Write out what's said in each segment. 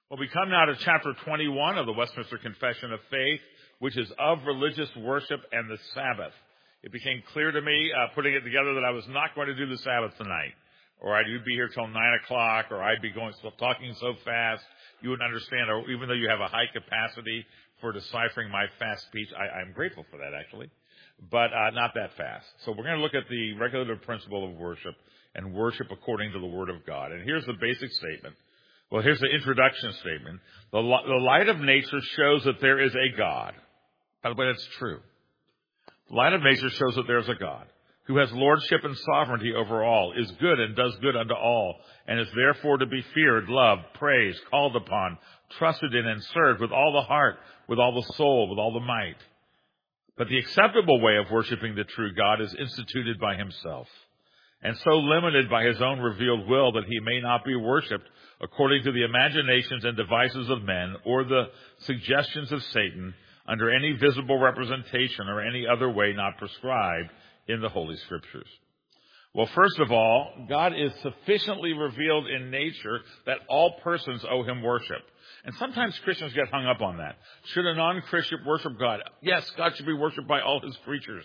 Well, we come now to chapter 21 of the Westminster Confession of Faith, which is of religious worship and the Sabbath. It became clear to me, putting it together, that I was not going to do the Sabbath tonight, or I'd be here till 9 o'clock, or I'd be talking so fast you wouldn't understand, or even though you have a high capacity for deciphering my fast speech, I'm grateful for that, actually, but not that fast. So we're going to look at the regulative principle of worship and worship according to the Word of God. And here's the basic statement. Well, here's the introduction statement. The light of nature shows that there is a God. By the way, that's true. The light of nature shows that there is a God who has lordship and sovereignty over all, is good and does good unto all, and is therefore to be feared, loved, praised, called upon, trusted in, and served with all the heart, with all the soul, with all the might. But the acceptable way of worshiping the true God is instituted by himself, and so limited by his own revealed will that he may not be worshipped according to the imaginations and devices of men or the suggestions of Satan under any visible representation or any other way not prescribed in the Holy Scriptures. Well, first of all, God is sufficiently revealed in nature that all persons owe him worship. And sometimes Christians get hung up on that. Should a non-Christian worship God? Yes, God should be worshipped by all his creatures.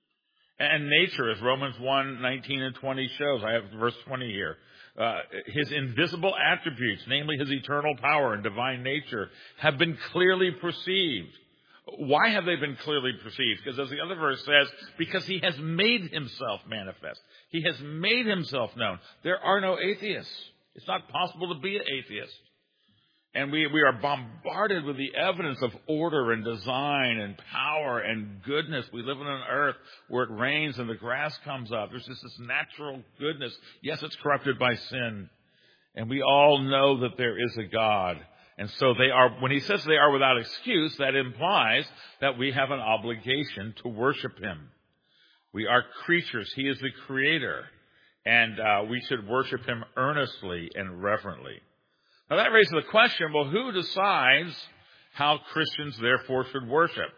And nature, as Romans 1:19 and 20 shows, I have verse 20 here, his invisible attributes, namely his eternal power and divine nature, have been clearly perceived. Why have they been clearly perceived? Because as the other verse says, because he has made himself manifest. He has made himself known. There are no atheists. It's not possible to be an atheist. And we are bombarded with the evidence of order and design and power and goodness. We live on an earth where it rains and the grass comes up. There's just this natural goodness. Yes, it's corrupted by sin. And we all know that there is a God. And so they are, when he says they are without excuse, that implies that we have an obligation to worship him. We are creatures. He is the creator. And we should worship him earnestly and reverently. Now that raises the question, well, who decides how Christians therefore should worship?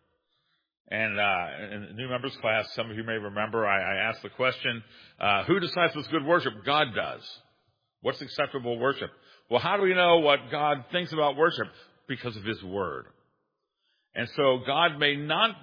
And in the new members class, some of you may remember, I asked the question, who decides what's good worship? God does. What's acceptable worship? Well, how do we know what God thinks about worship? Because of his word. And so God must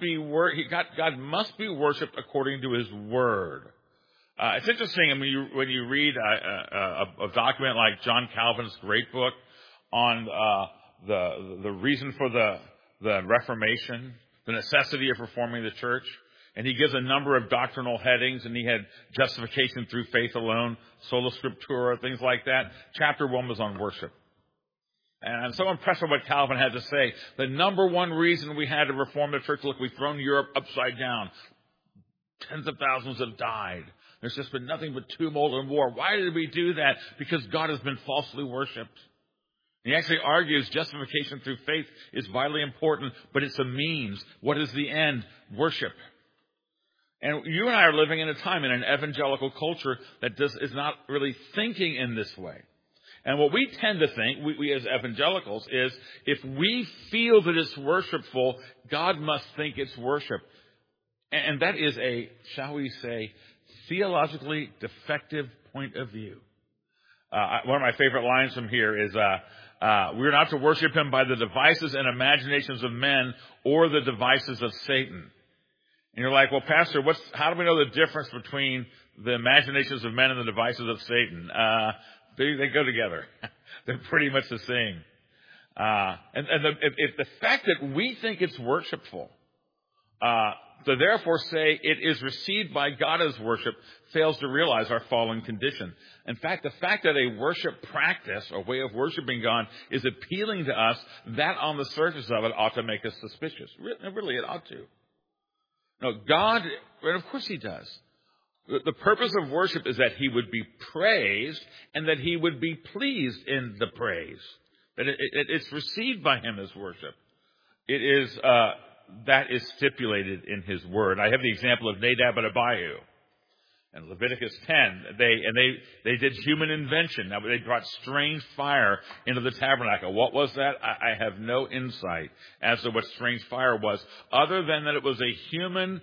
be worshipped according to his word. It's interesting when you read a document like John Calvin's great book on the reason for the Reformation, the necessity of reforming the church, and he gives a number of doctrinal headings, and he had justification through faith alone, sola scriptura, things like that. Chapter 1 was on worship. And I'm so impressed with what Calvin had to say. The number one reason we had to reform the church, look, we've thrown Europe upside down. Tens of thousands have died. There's just been nothing but tumult and war. Why did we do that? Because God has been falsely worshipped. He actually argues justification through faith is vitally important, but it's a means. What is the end? Worship. And you and I are living in a time in an evangelical culture that is not really thinking in this way. And what we tend to think, we as evangelicals, is if we feel that it's worshipful, God must think it's worship. And that is a, shall we say, theologically defective point of view. One of my favorite lines from here is, we're not to worship him by the devices and imaginations of men or the devices of Satan. And you're like, well, Pastor, how do we know the difference between the imaginations of men and the devices of Satan? They go together. They're pretty much the same. If the fact that we think it's worshipful, to therefore say it is received by God as worship, fails to realize our fallen condition. In fact, the fact that a worship practice, or way of worshiping God, is appealing to us, that on the surface of it ought to make us suspicious. Really, it ought to. No, God, and of course he does. The purpose of worship is that he would be praised and that he would be pleased in the praise. That it's received by him as worship. It is, that is stipulated in his word. I have the example of Nadab and Abihu. In Leviticus 10, they did human invention. Now, they brought strange fire into the tabernacle. What was that? I have no insight as to what strange fire was, other than that it was a human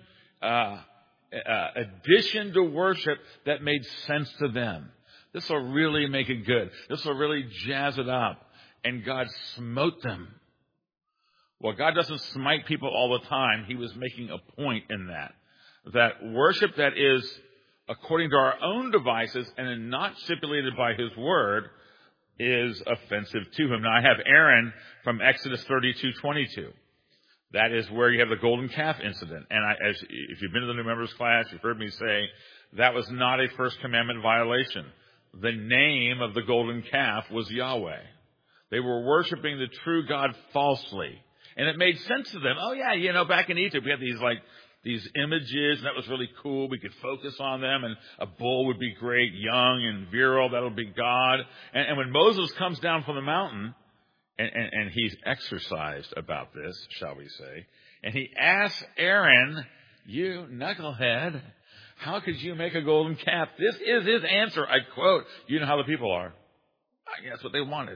addition to worship that made sense to them. This will really make it good. This will really jazz it up. and God smote them. Well, God doesn't smite people all the time. He was making a point in that worship that is according to our own devices and not stipulated by his word is offensive to him. Now, I have Aaron from Exodus 32:22. That is where you have the golden calf incident. And if you've been to the new members class, you've heard me say that was not a first commandment violation. The name of the golden calf was Yahweh. They were worshiping the true God falsely. And it made sense to them. Oh yeah, back in Egypt we had these images, and that was really cool. We could focus on them, and a bull would be great, young and virile. That'll be God. And when Moses comes down from the mountain, and he's exercised about this, shall we say, and he asks Aaron, "You knucklehead, how could you make a golden calf?" This is his answer. I quote, "You know how the people are." That's what they wanted.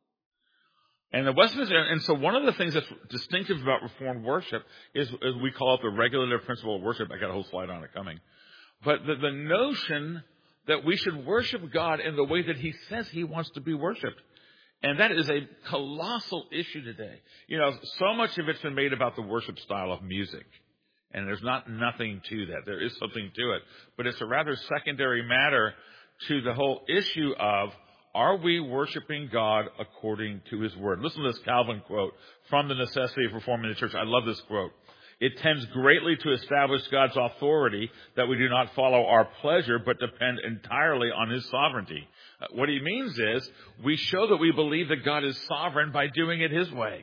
And so one of the things that's distinctive about Reformed worship is we call it the regulative principle of worship. I got a whole slide on it coming. But the notion that we should worship God in the way that he says he wants to be worshiped. And that is a colossal issue today. So much of it's been made about the worship style of music. And there's nothing to that. There is something to it. But it's a rather secondary matter to the whole issue of, are we worshiping God according to his word? Listen to this Calvin quote from The Necessity of Reforming the Church. I love this quote. "It tends greatly to establish God's authority that we do not follow our pleasure, but depend entirely on his sovereignty." What he means is, we show that we believe that God is sovereign by doing it his way.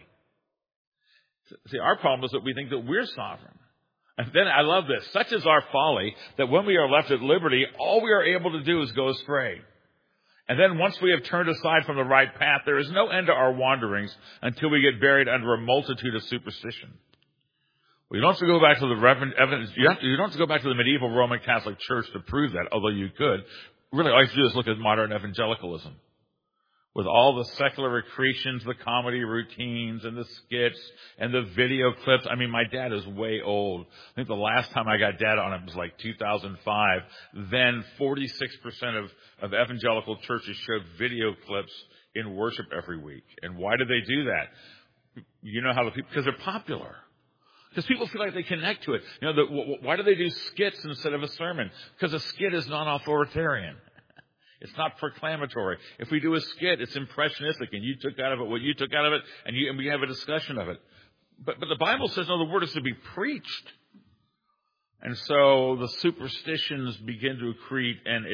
See, our problem is that we think that we're sovereign. And then I love this. "Such is our folly that when we are left at liberty, all we are able to do is go astray. And then once we have turned aside from the right path, there is no end to our wanderings until we get buried under a multitude of superstition." Well, you don't have to go back to the evidence. You don't have to go back to the medieval Roman Catholic Church to prove that, although you could. Really, all you have to do is look at modern evangelicalism. With all the secular accretions, the comedy routines, and the skits, and the video clips. I mean, my dad is way old. I think the last time I got data on it was like 2005. Then 46% of evangelical churches showed video clips in worship every week. And why do they do that? You know how the people, because they're popular. Because people feel like they connect to it. Why do they do skits instead of a sermon? Because a skit is non-authoritarian. It's not proclamatory. If we do a skit, it's impressionistic, and you took out of it what you took out of it, and we have a discussion of it. But the Bible says, no, the word is to be preached. And so the superstitions begin to accrete, and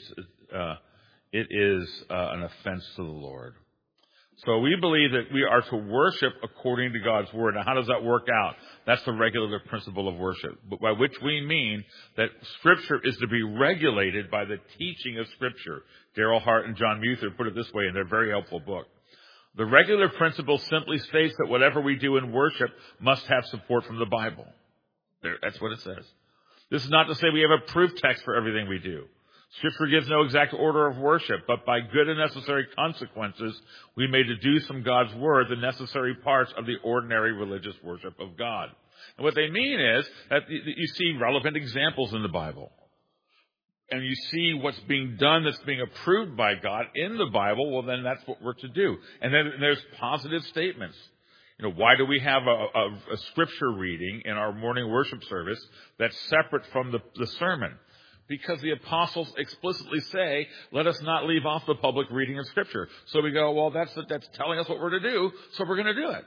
it is an offense to the Lord. So we believe that we are to worship according to God's word. Now, how does that work out? That's the regulative principle of worship, by which we mean that Scripture is to be regulated by the teaching of Scripture. Darrell Hart and John Muther put it this way in their very helpful book. The regulative principle simply states that whatever we do in worship must have support from the Bible. That's what it says. This is not to say we have a proof text for everything we do. Scripture gives no exact order of worship, but by good and necessary consequences, we may deduce from God's word the necessary parts of the ordinary religious worship of God. And what they mean is that you see relevant examples in the Bible. And you see what's being done that's being approved by God in the Bible, well, then that's what we're to do. And then there's positive statements. Why do we have a scripture reading in our morning worship service that's separate from the sermon? Because the apostles explicitly say, let us not leave off the public reading of Scripture. So we go, well, that's telling us what we're to do, so we're going to do it.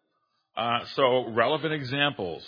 So relevant examples,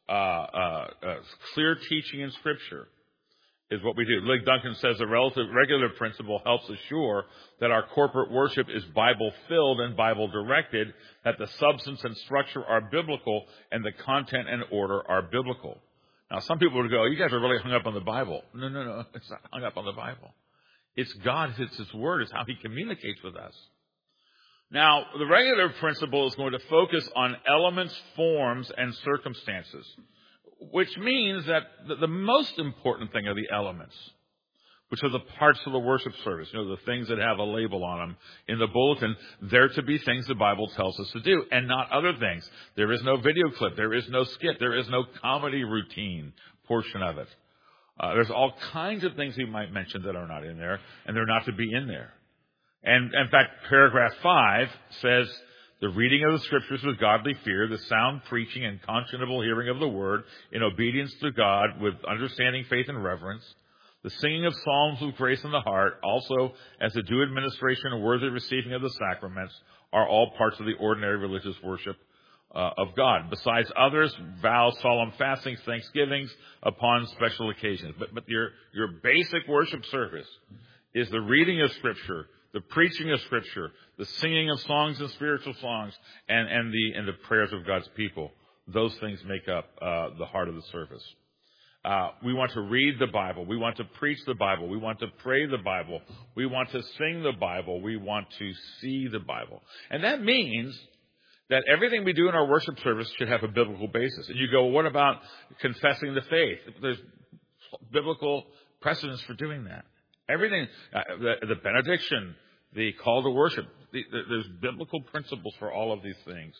clear teaching in Scripture is what we do. Lig Duncan says the regular principle helps assure that our corporate worship is Bible-filled and Bible-directed, that the substance and structure are biblical, and the content and order are biblical. Now, some people would go, you guys are really hung up on the Bible. No. It's not hung up on the Bible. It's God. It's His Word. It's how He communicates with us. Now, the regulative principle is going to focus on elements, forms, and circumstances, which means that the most important thing are the elements, which are the parts of the worship service, the things that have a label on them in the bulletin. They're to be things the Bible tells us to do, and not other things. There is no video clip. There is no skit. There is no comedy routine portion of it. There's all kinds of things we might mention that are not in there, and they're not to be in there. And in fact, paragraph 5 says, the reading of the scriptures with godly fear, the sound preaching and conscionable hearing of the word in obedience to God with understanding, faith, and reverence, the singing of psalms with grace in the heart, also as a due administration and worthy receiving of the sacraments, are all parts of the ordinary religious worship of God. Besides others, vows, solemn fastings, thanksgivings upon special occasions. But your basic worship service is the reading of Scripture, the preaching of Scripture, the singing of songs and spiritual songs, and the prayers of God's people. Those things make up the heart of the service. We want to read the Bible. We want to preach the Bible. We want to pray the Bible. We want to sing the Bible. We want to see the Bible. And that means that everything we do in our worship service should have a biblical basis. And you go, well, what about confessing the faith? There's biblical precedents for doing that. Everything, the benediction, the call to worship, there's biblical principles for all of these things.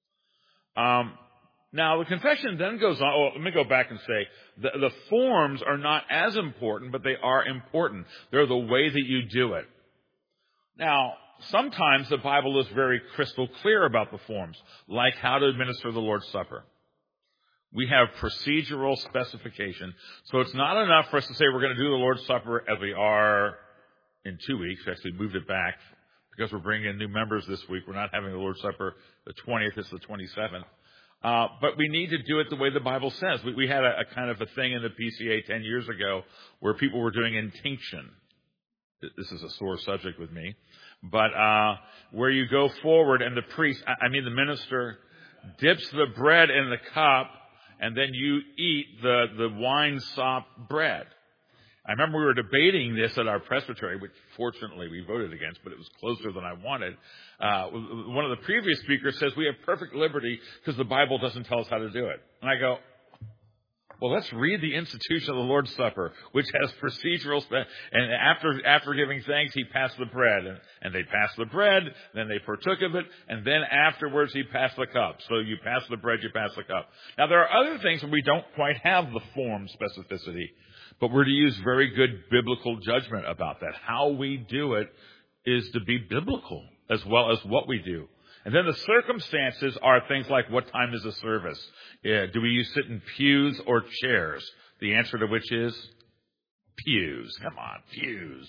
Now, the confession then goes on. Let me go back and say the forms are not as important, but they are important. They're the way that you do it. Now, sometimes the Bible is very crystal clear about the forms, like how to administer the Lord's Supper. We have procedural specification. So it's not enough for us to say we're going to do the Lord's Supper as we are in 2 weeks. We actually moved it back because we're bringing in new members this week. We're not having the Lord's Supper the 20th. It's the 27th. But we need to do it the way the Bible says. We had a kind of a thing in the PCA 10 years ago where people were doing intinction. This is a sore subject with me. But where you go forward and the priest, the minister, dips the bread in the cup, and then you eat the wine sop bread. I remember we were debating this at our presbytery, which fortunately we voted against, but it was closer than I wanted. One of the previous speakers says we have perfect liberty because the Bible doesn't tell us how to do it. And I go, well, let's read the institution of the Lord's Supper, which has procedural and after giving thanks, he passed the bread. And they passed the bread, then they partook of it, and then afterwards he passed the cup. So you pass the bread, you pass the cup. Now, there are other things where we don't quite have the form specificity, but we're to use very good biblical judgment about that. How we do it is to be biblical as well as what we do. And then the circumstances are things like, what time is the service? Do we sit in pews or chairs? The answer to which is pews. Come on, pews.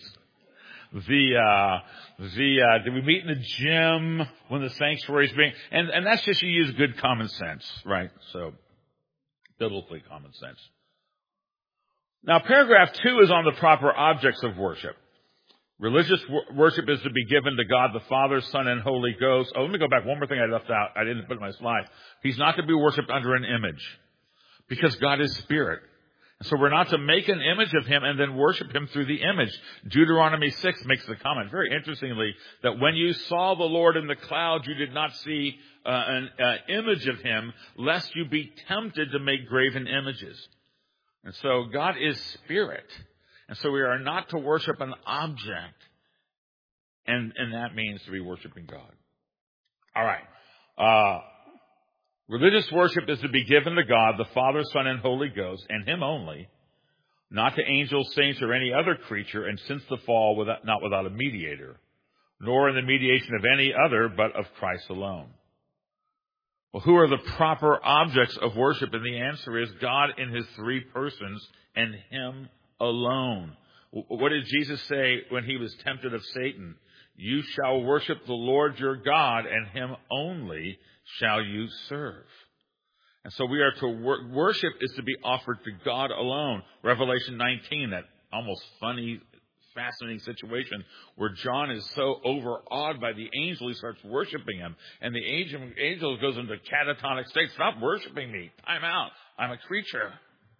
Do we meet in the gym when the sanctuary is being, and that's just, you use good common sense, right? So, biblically common sense. Now, paragraph 2 is on the proper objects of worship. Religious worship is to be given to God the Father, Son, and Holy Ghost. Oh, let me go back. One more thing I left out. I didn't put in my slide. He's not to be worshipped under an image because God is spirit. And so we're not to make an image of him and then worship him through the image. Deuteronomy 6 makes the comment, very interestingly, that when you saw the Lord in the cloud, you did not see an image of him, lest you be tempted to make graven images. And so God is spirit. And so we are not to worship an object. And that means to be worshiping God. All right. Religious worship is to be given to God, the Father, Son, and Holy Ghost, and him only, not to angels, saints, or any other creature, and since the fall, not without a mediator, nor in the mediation of any other, but of Christ alone. Well, who are the proper objects of worship? And the answer is God in his three persons and him alone. What did Jesus say when he was tempted of Satan? You shall worship the Lord your God, and him only shall you serve. And so we are to worship is to be offered to God alone. Revelation 19, that almost funny, fascinating situation where John is so overawed by the angel, he starts worshiping him. And the angel goes into catatonic state. Stop worshiping me. Time out. I'm a creature.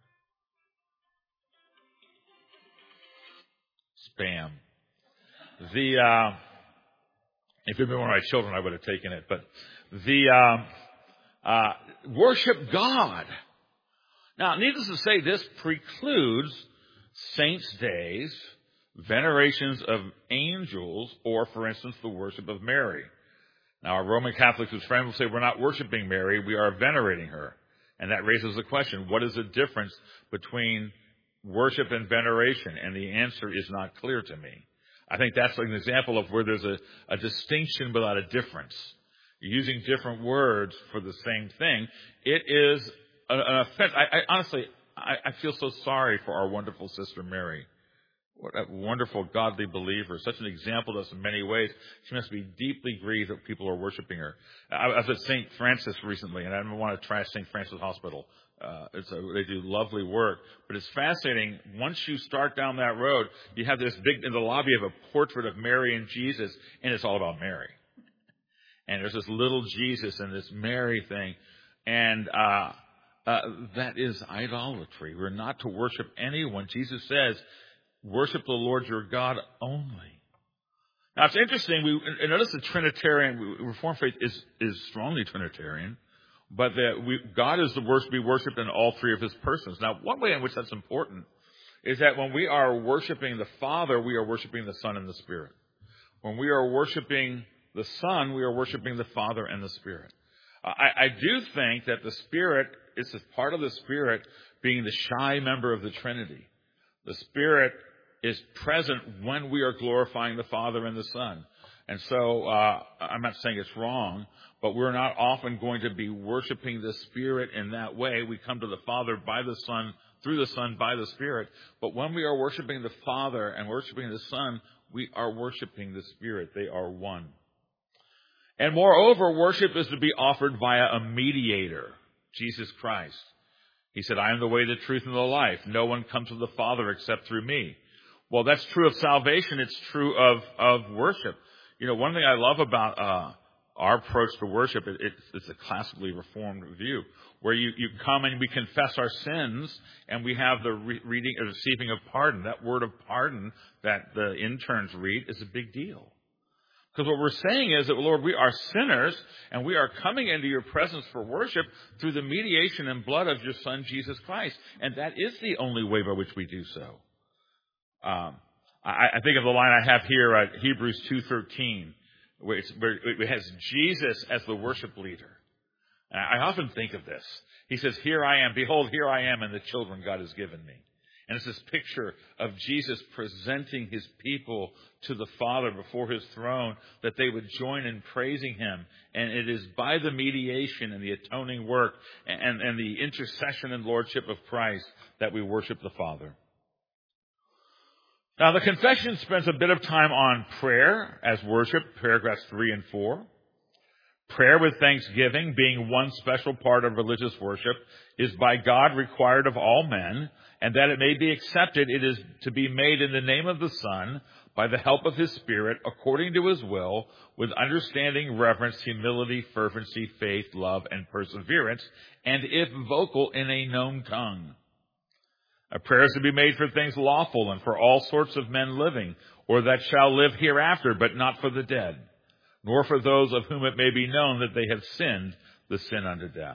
Spam. If it had been one of my children, I would have taken it. But worship God. Now, needless to say, this precludes saints' days, venerations of angels, or, for instance, the worship of Mary. Now, our Roman Catholics whose friends will say we're not worshiping Mary, we are venerating her. And that raises the question, what is the difference between worship and veneration? And the answer is not clear to me. I think that's like an example of where there's a distinction without a difference. You're using different words for the same thing. It is an offense. I honestly feel so sorry for our wonderful sister Mary. What a wonderful, godly believer. Such an example to us in many ways. She must be deeply grieved that people are worshiping her. I was at St. Francis recently, and I don't want to trash St. Francis Hospital. They do lovely work. But it's fascinating. Once you start down that road, you have this in the lobby of a portrait of Mary and Jesus, and it's all about Mary. And there's this little Jesus and this Mary thing. And that is idolatry. We're not to worship anyone. Jesus says, worship the Lord your God only. Now, it's interesting. Notice the Trinitarian, Reformed faith is strongly Trinitarian, but that God is to be worshipped in all three of his persons. Now, one way in which that's important is that when we are worshiping the Father, we are worshiping the Son and the Spirit. When we are worshiping the Son, we are worshiping the Father and the Spirit. I do think that the Spirit is a part of the Spirit being the shy member of the Trinity. The Spirit is present when we are glorifying the Father and the Son. And so I'm not saying it's wrong, but we're not often going to be worshiping the Spirit in that way. We come to the Father by the Son, through the Son by the Spirit. But when we are worshiping the Father and worshiping the Son, we are worshiping the Spirit. They are one. And moreover, worship is to be offered via a mediator, Jesus Christ. He said, I am the way, the truth, and the life. No one comes to the Father except through me. Well, that's true of salvation. It's true of worship. You know, one thing I love about our approach to worship, it's a classically reformed view, where you come and we confess our sins, and we have the reading or receiving of pardon. That word of pardon that the interns read is a big deal. Because what we're saying is that, Lord, we are sinners, and we are coming into your presence for worship through the mediation and blood of your Son, Jesus Christ. And that is the only way by which we do so. I think of the line I have here at Hebrews 2:13, where it has Jesus as the worship leader. And I often think of this. He says, here I am, behold, here I am, and the children God has given me. And it's this picture of Jesus presenting his people to the Father before his throne, that they would join in praising him. And it is by the mediation and the atoning work and the intercession and lordship of Christ that we worship the Father. Now, the confession spends a bit of time on prayer as worship, paragraphs 3 and 4. Prayer with thanksgiving, being one special part of religious worship, is by God required of all men, and that it may be accepted, it is to be made in the name of the Son, by the help of his Spirit, according to his will, with understanding, reverence, humility, fervency, faith, love, and perseverance, and if vocal, in a known tongue. A prayer is to be made for things lawful and for all sorts of men living, or that shall live hereafter, but not for the dead, nor for those of whom it may be known that they have sinned the sin unto death.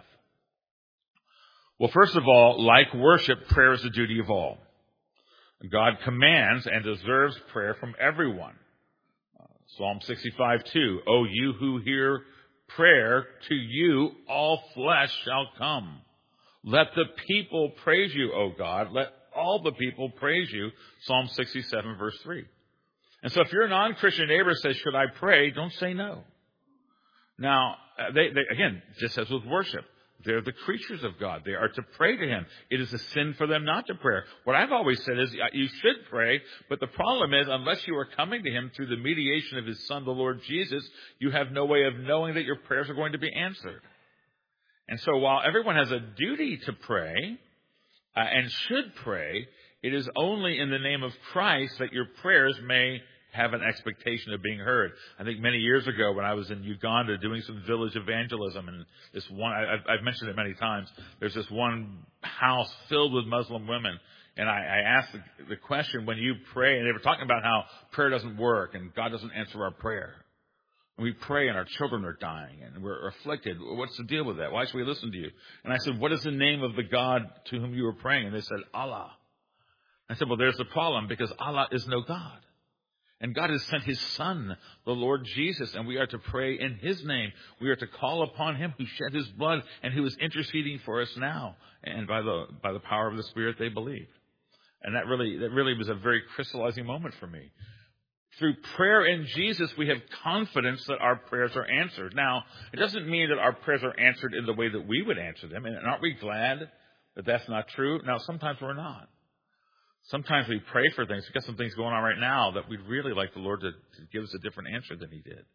Well, first of all, like worship, prayer is the duty of all. God commands and deserves prayer from everyone. Psalm 65:2, O you who hear prayer, to you all flesh shall come. Let the people praise you, O God. Let all the people praise you. Psalm 67, verse 3. And so if your non-Christian neighbor says, should I pray? Don't say no. Now, they again, just as with worship, they're the creatures of God. They are to pray to him. It is a sin for them not to pray. What I've always said is you should pray, but the problem is unless you are coming to him through the mediation of his Son, the Lord Jesus, you have no way of knowing that your prayers are going to be answered. And so while everyone has a duty to pray and should pray, it is only in the name of Christ that your prayers may have an expectation of being heard. I think many years ago when I was in Uganda doing some village evangelism, and this one, I've mentioned it many times, there's this one house filled with Muslim women, and I asked the question, when you pray, and they were talking about how prayer doesn't work and God doesn't answer our prayer. We pray and our children are dying and we're afflicted. What's the deal with that? Why should we listen to you? And I said, what is the name of the God to whom you are praying? And they said, Allah. I said, well, there's the problem, because Allah is no God. And God has sent his Son, the Lord Jesus, and we are to pray in his name. We are to call upon him who shed his blood and who is interceding for us now. And by the power of the Spirit, they believed. And that really was a very crystallizing moment for me. Through prayer in Jesus, we have confidence that our prayers are answered. Now, it doesn't mean that our prayers are answered in the way that we would answer them. And aren't we glad that that's not true? Now, sometimes we're not. Sometimes we pray for things. We've got some things going on right now that we'd really like the Lord to give us a different answer than he did.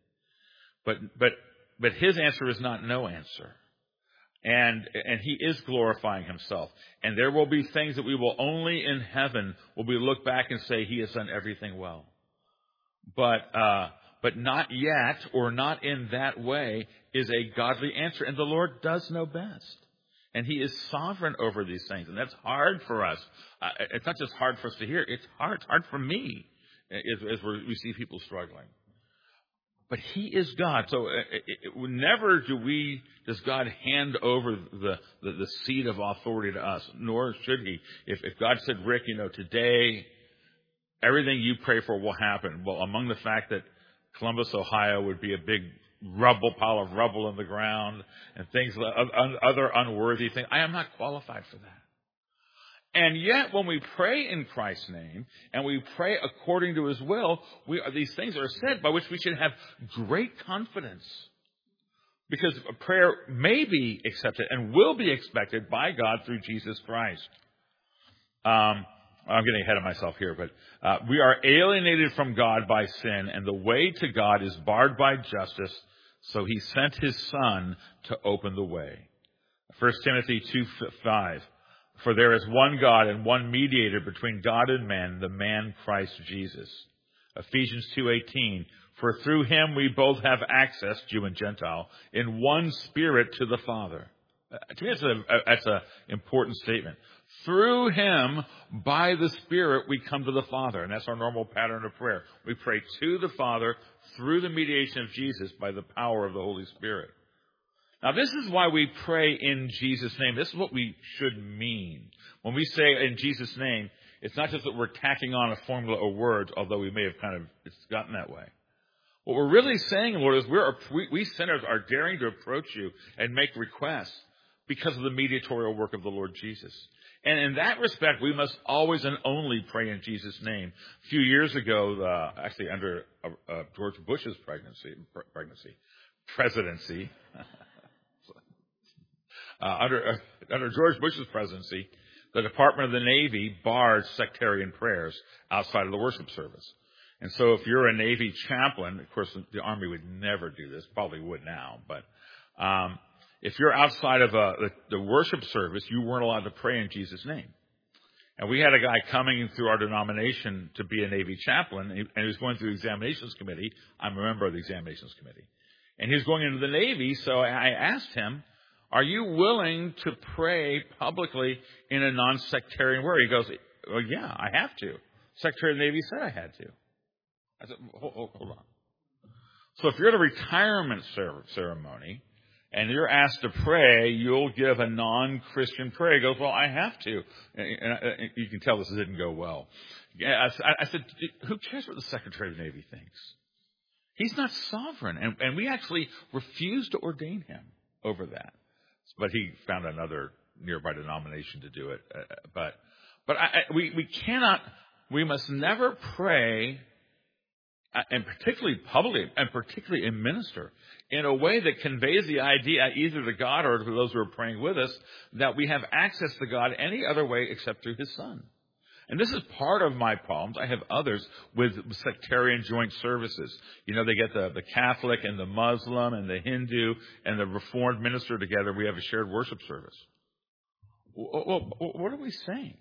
But his answer is not no answer. And he is glorifying himself. And there will be things that we will only in heaven will we look back and say he has done everything well. But not yet, or not in that way, is a godly answer. And the Lord does know best. And he is sovereign over these things. And that's hard for us. It's not just hard for us to hear. It's hard for me as we see people struggling. But he is God. So never does God hand over the seat of authority to us, nor should he. If God said, Rick, today everything you pray for will happen. Well, among the fact that Columbus, Ohio would be a big pile of rubble in the ground and things, other unworthy things, I am not qualified for that. And yet, when we pray in Christ's name and we pray according to his will, these things are said by which we should have great confidence. Because prayer may be accepted and will be expected by God through Jesus Christ. I'm getting ahead of myself here, but we are alienated from God by sin, and the way to God is barred by justice, so he sent his Son to open the way. 1 Timothy 2:5. For there is one God and one mediator between God and men, the man Christ Jesus. Ephesians 2:18. For through him we both have access, Jew and Gentile, in one spirit to the Father. To me, that's an important statement. Through him, by the Spirit, we come to the Father. And that's our normal pattern of prayer. We pray to the Father through the mediation of Jesus by the power of the Holy Spirit. Now, this is why we pray in Jesus' name. This is what we should mean. When we say in Jesus' name, it's not just that we're tacking on a formula of words, although we may have it's gotten that way. What we're really saying, Lord, is we sinners are daring to approach you and make requests because of the mediatorial work of the Lord Jesus. And in that respect, we must always and only pray in Jesus' name. A few years ago, actually under George Bush's presidency, under George Bush's presidency, the Department of the Navy barred sectarian prayers outside of the worship service. And so if you're a Navy chaplain, of course, the Army would never do this, probably would now, but if you're outside of the worship service, you weren't allowed to pray in Jesus' name. And we had a guy coming through our denomination to be a Navy chaplain, and he was going through the examinations committee. I'm a member of the examinations committee. And he was going into the Navy, so I asked him, are you willing to pray publicly in a non-sectarian way? He goes, well, yeah, I have to. Secretary of the Navy said I had to. I said, hold on. So if you're at a retirement ceremony and you're asked to pray, you'll give a non-Christian prayer. He goes, well, I have to. And you can tell this didn't go well. I said, who cares what the Secretary of the Navy thinks? He's not sovereign. And we actually refused to ordain him over that. But he found another nearby denomination to do it. We must never pray, and particularly publicly, and particularly in minister, in a way that conveys the idea either to God or to those who are praying with us that we have access to God any other way except through his Son. And this is part of my problems. I have others with sectarian joint services. They get the Catholic and the Muslim and the Hindu and the Reformed minister together. We have a shared worship service. Well, what are we saying?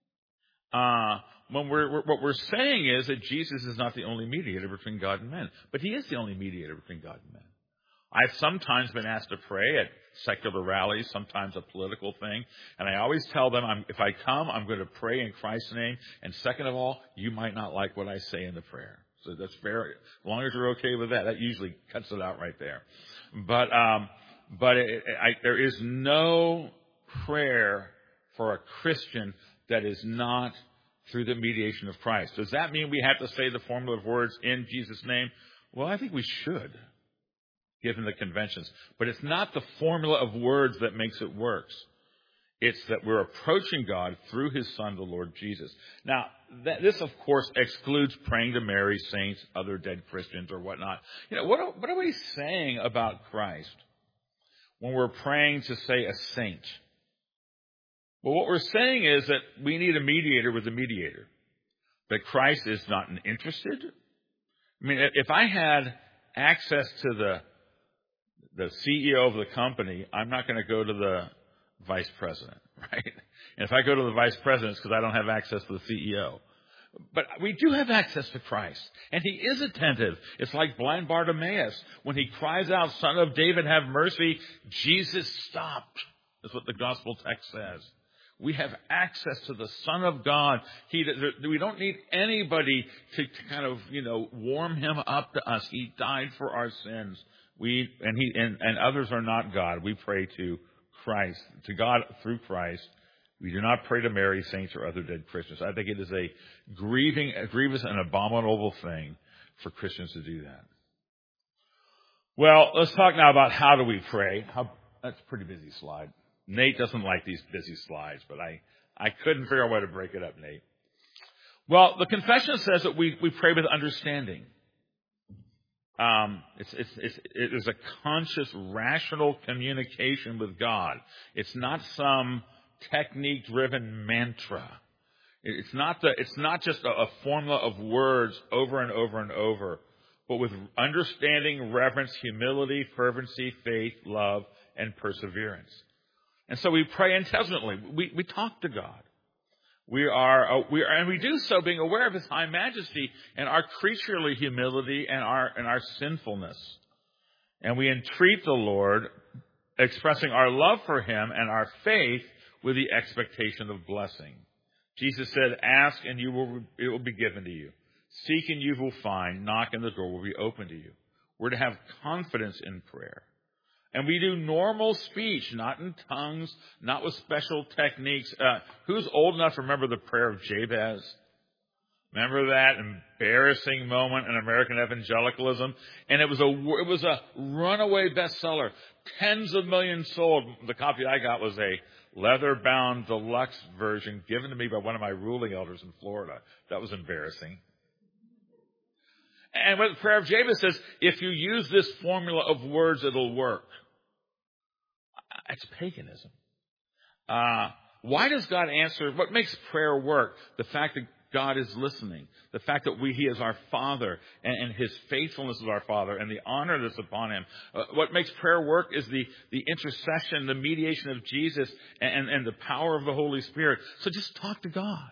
What we're saying is that Jesus is not the only mediator between God and men, but he is the only mediator between God and men. I've sometimes been asked to pray at secular rallies, sometimes a political thing, and I always tell them, if I come, I'm going to pray in Christ's name, and second of all, you might not like what I say in the prayer. So that's fair. As long as you're okay with that, that usually cuts it out right there. But there is no prayer for a Christian that is not through the mediation of Christ. Does that mean we have to say the formula of words in Jesus' name? Well, I think we should, given the conventions. But it's not the formula of words that makes it work. It's that we're approaching God through his Son, the Lord Jesus. Now, this, of course, excludes praying to Mary, saints, other dead Christians, or whatnot. What are we saying about Christ when we're praying to, say, a saint? Well, what we're saying is that we need a mediator with a mediator. That Christ is not interested. I mean, if I had access to the CEO of the company, I'm not going to go to the vice president, right? And if I go to the vice president, it's because I don't have access to the CEO. But we do have access to Christ, and he is attentive. It's like blind Bartimaeus. When he cries out, Son of David, have mercy, Jesus stopped. That's what the gospel text says. We have access to the Son of God. We don't need anybody to kind of, warm him up to us. He died for our sins. And others are not God. We pray to Christ, to God through Christ. We do not pray to Mary, saints, or other dead Christians. I think it is a grievous and abominable thing for Christians to do that. Well, let's talk now about how do we pray. That's a pretty busy slide. Nate doesn't like these busy slides, but I couldn't figure out a way to break it up, Nate. Well, the confession says that we pray with understanding. It is a conscious, rational communication with God. It's not some technique-driven mantra. It's not just a formula of words over and over and over, but with understanding, reverence, humility, fervency, faith, love, and perseverance. And so we pray intelligently. We talk to God. And we do so being aware of his high majesty and our creaturely humility and our sinfulness. And we entreat the Lord, expressing our love for him and our faith with the expectation of blessing. Jesus said, ask and it will be given to you. Seek and you will find. Knock and the door will be open to you. We're to have confidence in prayer. And we do normal speech, not in tongues, not with special techniques. Who's old enough to remember the prayer of Jabez? Remember that embarrassing moment in American evangelicalism? And it was a runaway bestseller. Tens of millions sold. The copy I got was a leather-bound deluxe version given to me by one of my ruling elders in Florida. That was embarrassing. And what the prayer of Jabez says, if you use this formula of words, it'll work. It's paganism. Why does God answer? What makes prayer work? The fact that God is listening. The fact that he is our Father and his faithfulness is our Father and the honor that's upon him. What makes prayer work is the intercession, the mediation of Jesus and the power of the Holy Spirit. So just talk to God.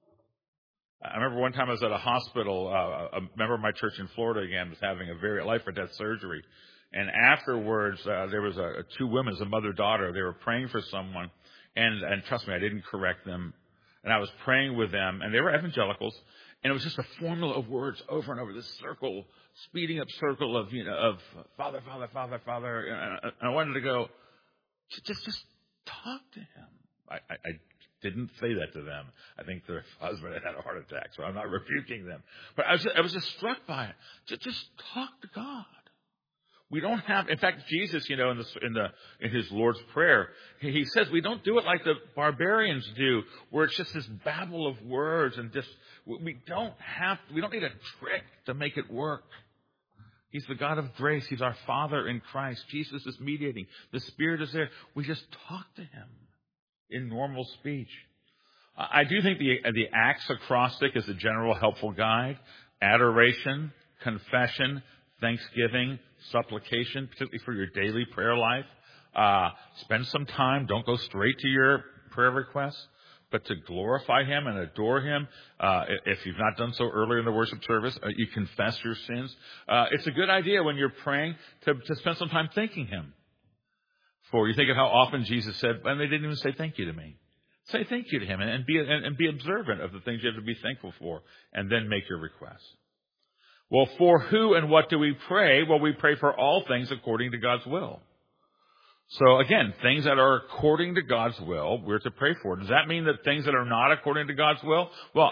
I remember one time I was at a hospital. A member of my church in Florida again was having a very life or death surgery. And afterwards, there was two women, a mother-daughter. They were praying for someone. And trust me, I didn't correct them. And I was praying with them. And they were evangelicals. And it was just a formula of words over and over. This circle, speeding up circle of Father, Father, Father, Father. And I wanted to go, just talk to him. I didn't say that to them. I think their husband had a heart attack, so I'm not rebuking them. But I was just struck by it. Just talk to God. We don't have, in fact, Jesus, in his Lord's Prayer, he says we don't do it like the barbarians do, where it's just this babble of words and we don't need a trick to make it work. He's the God of grace. He's our Father in Christ. Jesus is mediating. The Spirit is there. We just talk to him in normal speech. I do think the Acts acrostic is a general helpful guide. Adoration, confession, thanksgiving, supplication, particularly for your daily prayer life. Spend some time. Don't go straight to your prayer requests, but to glorify him and adore him. If you've not done so earlier in the worship service, you confess your sins. It's a good idea when you're praying to spend some time thanking him. For you think of how often Jesus said, and they didn't even say thank you to me. Say thank you to him and be observant of the things you have to be thankful for, and then make your requests. Well, for who and what do we pray? Well, we pray for all things according to God's will. So again, things that are according to God's will, we're to pray for. Does that mean that things that are not according to God's will? Well,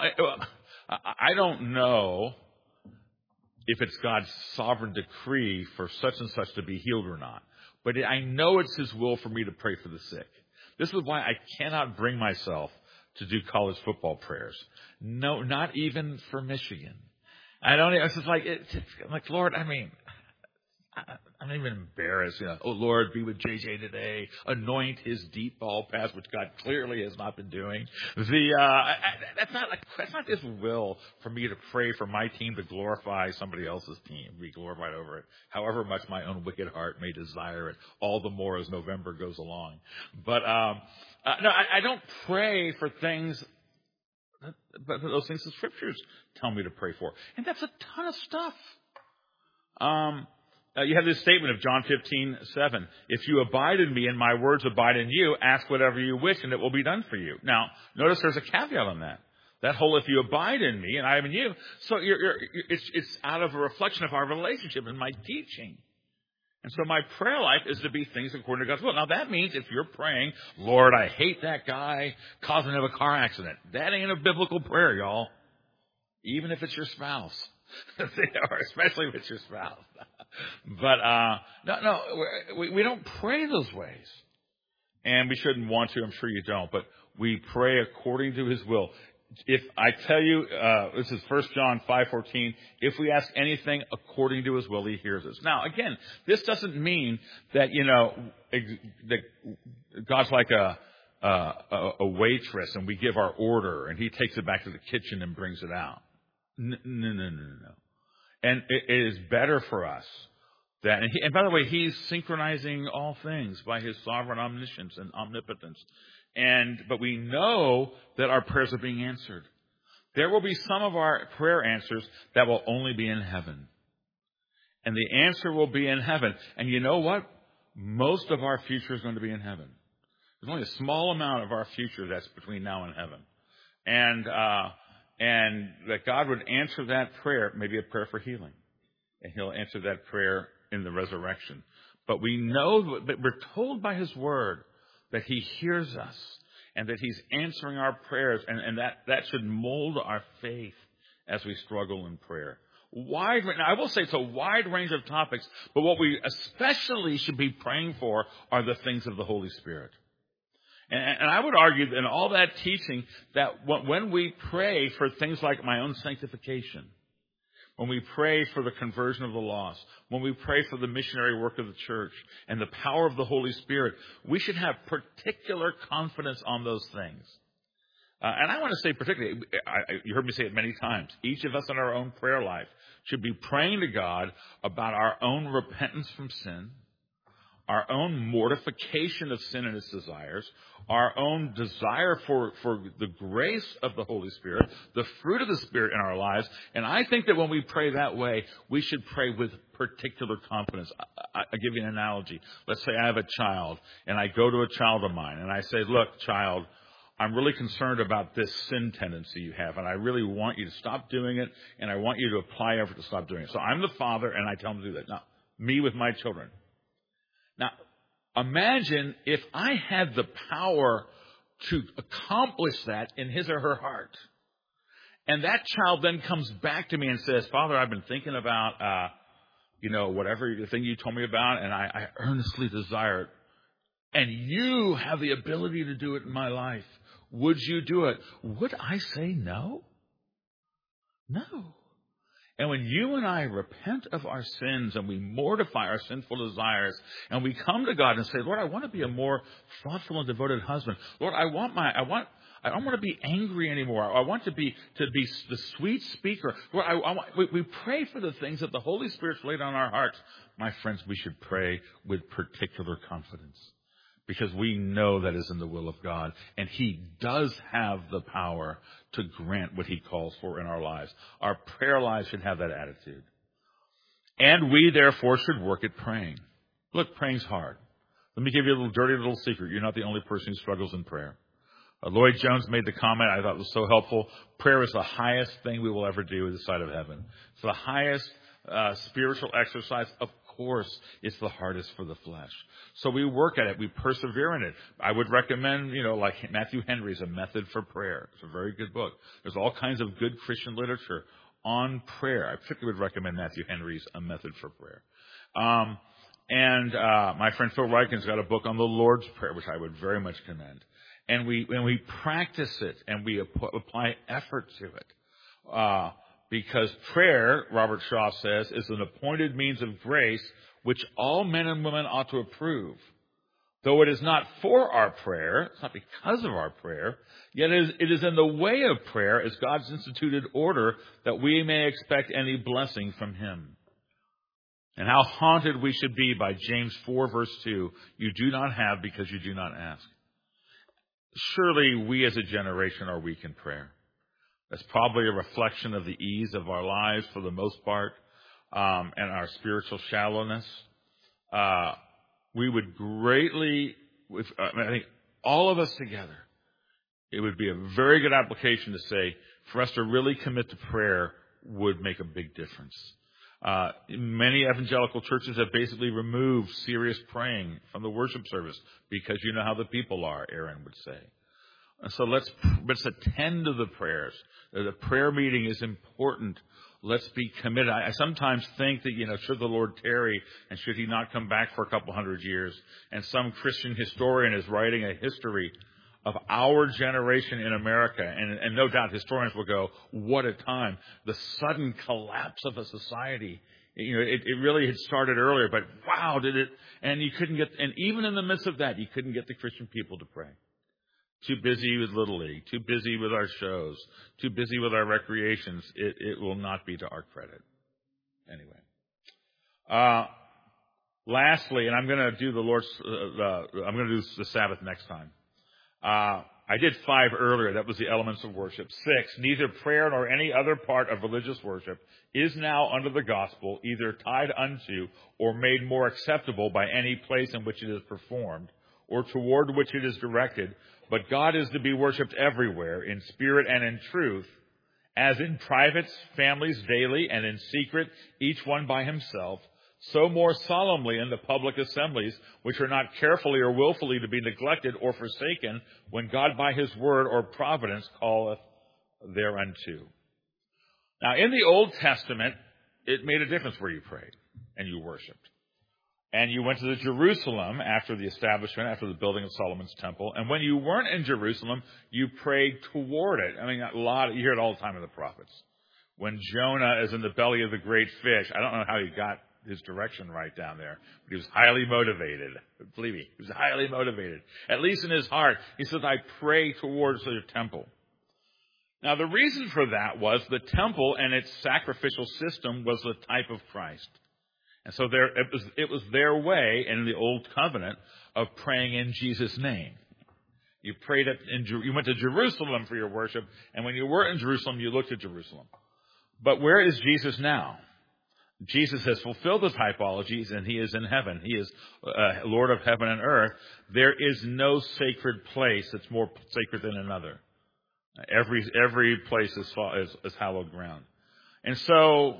I don't know if it's God's sovereign decree for such and such to be healed or not. But I know it's his will for me to pray for the sick. This is why I cannot bring myself to do college football prayers. No, not even for Michigan. I don't. It's just like I'm like, Lord. I mean, I'm even embarrassed. Oh Lord, be with JJ today. Anoint his deep ball pass, which God clearly has not been doing. That's not His will for me to pray for my team to glorify somebody else's team, be glorified over it. However much my own wicked heart may desire it, all the more as November goes along. But no, I don't pray for things. But those things the Scriptures tell me to pray for, and that's a ton of stuff. You have this statement of John 15:7. If you abide in me and my words abide in you, ask whatever you wish and it will be done for you. Now, notice there's a caveat on that. That whole if you abide in me and I am in you. So it's out of a reflection of our relationship and my teaching. And so my prayer life is to be things according to God's will. Now that means if you're praying, Lord, I hate that guy causing me to have a car accident. That ain't a biblical prayer, y'all. Even if it's your spouse. Or especially if it's your spouse. But no, we don't pray those ways. And we shouldn't want to, I'm sure you don't, but we pray according to His will. If I tell you, this is 1 John 5:14, if we ask anything according to His will, He hears us. Now, again, this doesn't mean that, that God's like a waitress and we give our order and He takes it back to the kitchen and brings it out. No. And it is better for us that, and by the way, He's synchronizing all things by His sovereign omniscience and omnipotence. But we know that our prayers are being answered. There will be some of our prayer answers that will only be in heaven. And the answer will be in heaven. And you know what? Most of our future is going to be in heaven. There's only a small amount of our future that's between now and heaven. And that God would answer that prayer, maybe a prayer for healing. And He'll answer that prayer in the resurrection. But we know, but we're told by His Word that He hears us and that He's answering our prayers. And that should mold our faith as we struggle in prayer. Now, I will say it's a wide range of topics, but what we especially should be praying for are the things of the Holy Spirit. And I would argue in all that teaching that when we pray for things like my own sanctification, when we pray for the conversion of the lost, when we pray for the missionary work of the church and the power of the Holy Spirit, we should have particular confidence on those things. And I want to say particularly, you heard me say it many times, each of us in our own prayer life should be praying to God about our own repentance from sin, our own mortification of sin and its desires, our own desire for the grace of the Holy Spirit, the fruit of the Spirit in our lives. And I think that when we pray that way, we should pray with particular confidence. I'll give you an analogy. Let's say I have a child, and I go to a child of mine, and I say, look, child, I'm really concerned about this sin tendency you have, and I really want you to stop doing it, and I want you to apply effort to stop doing it. So I'm the father, and I tell them to do that. Now, me with my children. Now, imagine if I had the power to accomplish that in his or her heart. And that child then comes back to me and says, Father, I've been thinking about, whatever the thing you told me about, and I earnestly desire it. And you have the ability to do it in my life. Would you do it? Would I say no? No. And when you and I repent of our sins and we mortify our sinful desires and we come to God and say, Lord, I want to be a more thoughtful and devoted husband. Lord, I don't want to be angry anymore. I want to be the sweet speaker. Lord, we pray for the things that the Holy Spirit's laid on our hearts. My friends, we should pray with particular confidence because we know that is in the will of God, and He does have the power to grant what He calls for in our lives. Our prayer lives should have that attitude. And we, therefore, should work at praying. Look, praying's hard. Let me give you a dirty little secret. You're not the only person who struggles in prayer. Lloyd Jones made the comment I thought was so helpful. Prayer is the highest thing we will ever do this side of heaven. It's the highest spiritual exercise. Of course, it's the hardest for the flesh. So we work at it. We persevere in it. I would recommend, like Matthew Henry's A Method for Prayer. It's a very good book. There's all kinds of good Christian literature on prayer. I particularly would recommend Matthew Henry's A Method for Prayer. And my friend Phil Ryken's got a book on the Lord's Prayer, which I would very much commend. And we practice it and we apply effort to it. Because prayer, Robert Shaw says, is an appointed means of grace which all men and women ought to approve. Though it is not for our prayer, it's not because of our prayer, yet it is in the way of prayer as God's instituted order that we may expect any blessing from him. And how haunted we should be by James 4, verse 2, you do not have because you do not ask. Surely we as a generation are weak in prayer. That's probably a reflection of the ease of our lives for the most part, and our spiritual shallowness. We would greatly, I think all of us together, it would be a very good application to say, for us to really commit to prayer would make a big difference. Many evangelical churches have basically removed serious praying from the worship service because you know how the people are, Aaron would say. And so let's attend to the prayers. The prayer meeting is important. Let's be committed. I sometimes think that, should the Lord tarry and should he not come back for a couple hundred years, and some Christian historian is writing a history of our generation in America, and no doubt historians will go, what a time. The sudden collapse of a society. It really had started earlier, but wow, did it, and even in the midst of that, you couldn't get the Christian people to pray. Too busy with Little League, too busy with our shows, too busy with our recreations. It will not be to our credit. Anyway. Lastly, and I'm going to do I'm going to do the Sabbath next time. I did 5 earlier. That was the elements of worship. 6, neither prayer nor any other part of religious worship is now under the gospel either tied unto or made more acceptable by any place in which it is performed or toward which it is directed. But God is to be worshipped everywhere, in spirit and in truth, as in privates, families, daily, and in secret, each one by himself, so more solemnly in the public assemblies, which are not carefully or willfully to be neglected or forsaken, when God by his word or providence calleth thereunto. Now, in the Old Testament, it made a difference where you prayed and you worshiped. And you went to the Jerusalem after the building of Solomon's temple. And when you weren't in Jerusalem, you prayed toward it. I mean, you hear it all the time in the prophets. When Jonah is in the belly of the great fish, I don't know how he got his direction right down there, but he was highly motivated. Believe me, he was highly motivated. At least in his heart, he says, I pray towards the temple. Now, the reason for that was the temple and its sacrificial system was the type of Christ. And so it was their way in the Old Covenant of praying in Jesus' name. You prayed you went to Jerusalem for your worship, and when you were in Jerusalem, you looked at Jerusalem. But where is Jesus now? Jesus has fulfilled the typologies, and he is in heaven. He is Lord of heaven and earth. There is no sacred place that's more sacred than another. Every place is hallowed ground. And so,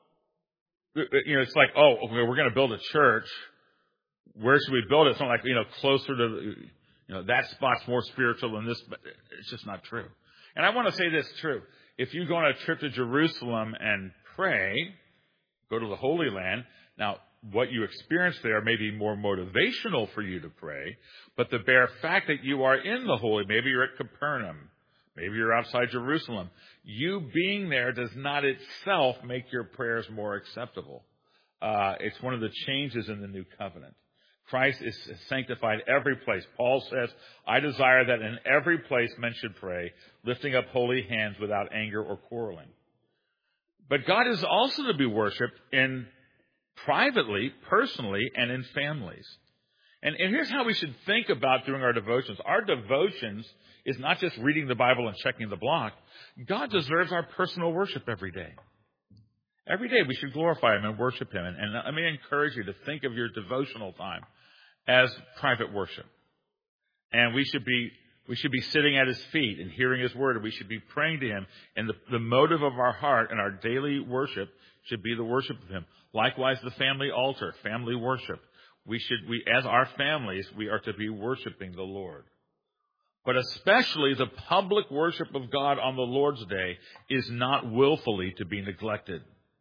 it's like, we're going to build a church. Where should we build it? It's not like, closer to, that spot's more spiritual than this, but it's just not true. And I want to say this true. If you go on a trip to Jerusalem and pray, go to the Holy Land, now what you experience there may be more motivational for you to pray, but the bare fact that you are in the Holy, maybe you're at Capernaum, maybe you're outside Jerusalem, you being there does not itself make your prayers more acceptable. It's one of the changes in the new covenant. Christ is sanctified every place. Paul says, I desire that in every place men should pray, lifting up holy hands without anger or quarreling. But God is also to be worshipped in privately, personally, and in families. And here's how we should think about doing our devotions. Our devotions is not just reading the Bible and checking the block. God deserves our personal worship every day. Every day we should glorify him and worship him. And let me encourage you to think of your devotional time as private worship. And we should be sitting at his feet and hearing his word, and we should be praying to him. And the motive of our heart and our daily worship should be the worship of him. Likewise, the family altar, family worship. As our families, we are to be worshiping the Lord. But especially the public worship of God on the Lord's day is not willfully to be neglected.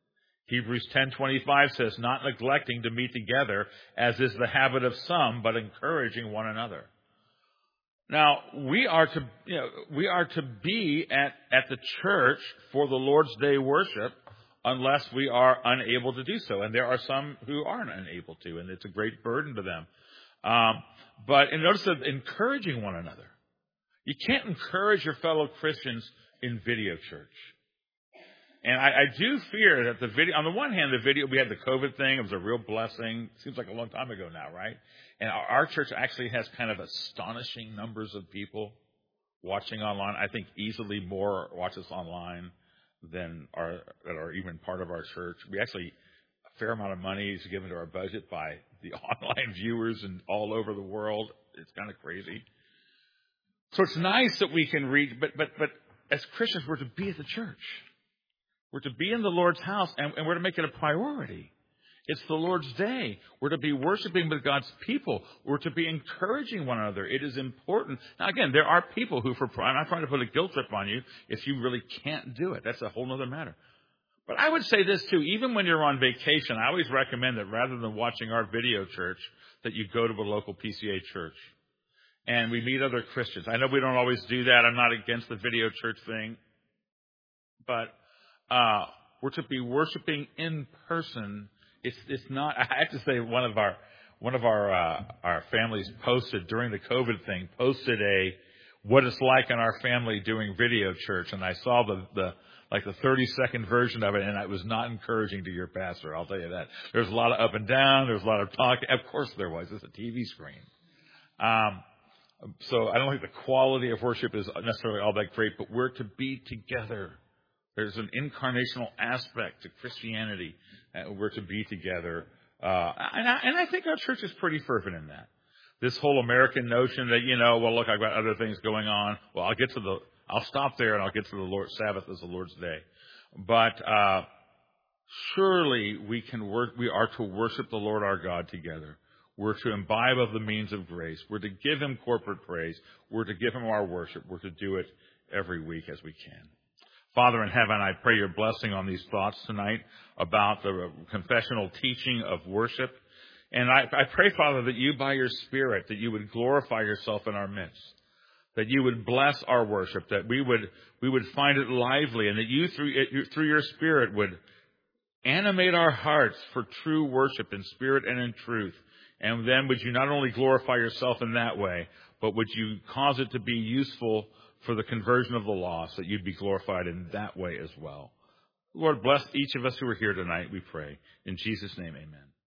Hebrews 10:25 says, not neglecting to meet together, as is the habit of some, but encouraging one another. Now, we are to be at the church for the Lord's Day worship unless we are unable to do so. And there are some who aren't unable to, and it's a great burden to them. And notice that encouraging one another. You can't encourage your fellow Christians in video church. And I do fear that the video, on the one hand, we had the COVID thing. It was a real blessing. Seems like a long time ago now, right? And our church actually has kind of astonishing numbers of people watching online. I think easily more watch us online than that are even part of our church. We actually, a fair amount of money is given to our budget by the online viewers and all over the world. It's kind of crazy. So it's nice that we can reach, but as Christians, we're to be at the church. We're to be in the Lord's house, and we're to make it a priority. It's the Lord's day. We're to be worshiping with God's people. We're to be encouraging one another. It is important. Now, again, there are people who, I'm not trying to put a guilt trip on you if you really can't do it. That's a whole other matter. But I would say this, too. Even when you're on vacation, I always recommend that rather than watching our video church, that you go to a local PCA church. And we meet other Christians. I know we don't always do that. I'm not against the video church thing. But we're to be worshiping in person. It's not. I have to say, one of our families posted during the COVID thing what it's like in our family doing video church, and I saw the 30-second version of it, and it was not encouraging to your pastor. I'll tell you that. There's a lot of up and down. There's a lot of talk. Of course there was. It's a TV screen. So I don't think the quality of worship is necessarily all that great, but we're to be together. There's an incarnational aspect to Christianity. We're to be together. And I think our church is pretty fervent in that. This whole American notion that, well, look, I've got other things going on. Well, I'll stop there and I'll get to the Lord's Sabbath as the Lord's day. But surely we are to worship the Lord our God together. We're to imbibe of the means of grace. We're to give him corporate praise. We're to give him our worship. We're to do it every week as we can. Father in heaven, I pray your blessing on these thoughts tonight about the confessional teaching of worship. And I pray, Father, that you, by your Spirit, that you would glorify yourself in our midst, that you would bless our worship, that we would find it lively, and that you, through your Spirit, would animate our hearts for true worship in spirit and in truth. And then would you not only glorify yourself in that way, but would you cause it to be useful for the conversion of the lost, that you'd be glorified in that way as well. Lord, bless each of us who are here tonight, we pray. In Jesus' name, amen.